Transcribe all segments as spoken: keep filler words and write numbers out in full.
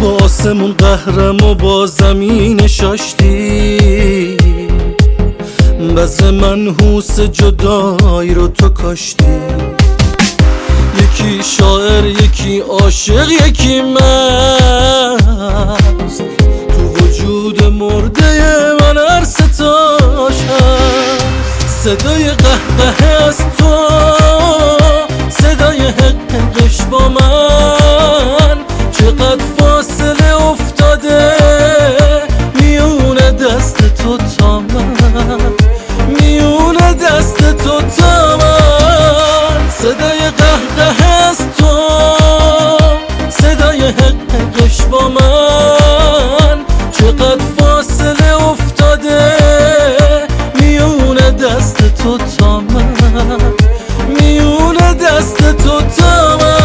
با آسمون قهرم و با زمین شاشتی، بس منحوس جدایی رو تو کاشتی. یکی شاعر یکی عاشق یکی مست، تو وجود مرده من هر ستاش هست. صدای قهقه از تو، صدای حقش با من، چقدر فاصله افتاده میون دست تو تا من، میون دست تو تا من. صدای قهقه از تو، صدای حقش با من، چقدر فاصله افتاده میون دست تو تا من، میون دست تو تا من.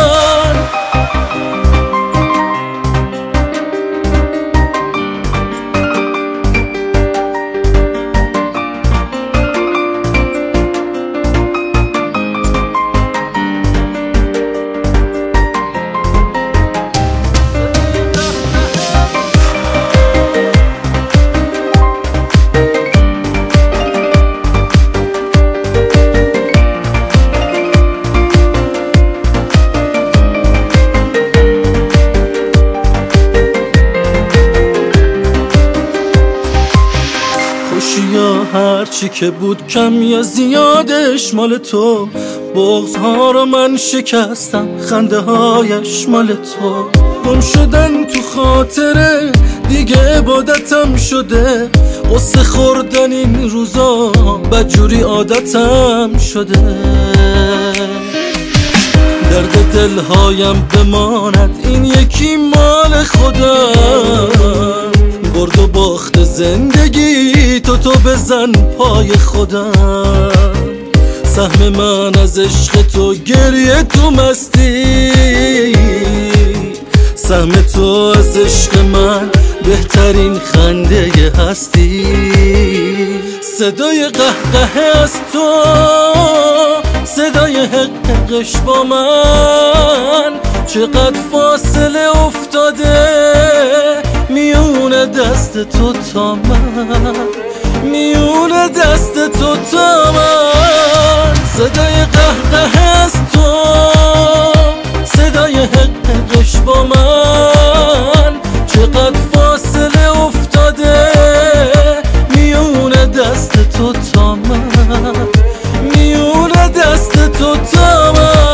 یا هرچی که بود کم یا زیادش مال تو، بغض‌ها رو من شکستم خنده هایش مال تو. گم شدن تو خاطره دیگه عبادتم شده، قصه خوردن این روزا بدجوری عادتم شده. درد دلهایم بماند این یکی مال خدا، برد و باخت زندگی تو تو بزن پای خودم. سهم من از عشق تو گریه تو مستی، سهم تو از عشق من بهترین خنده هستی. صدای قهقه از تو، صدای حقش با من، چقدر فاصله افتاده میون دست تو تا من، میون دست تو تا من. صدای قهقه از تو، صدای حقش با من، چقدر فاصله افتاده میون دست تو تا من، میون دست تو تا من.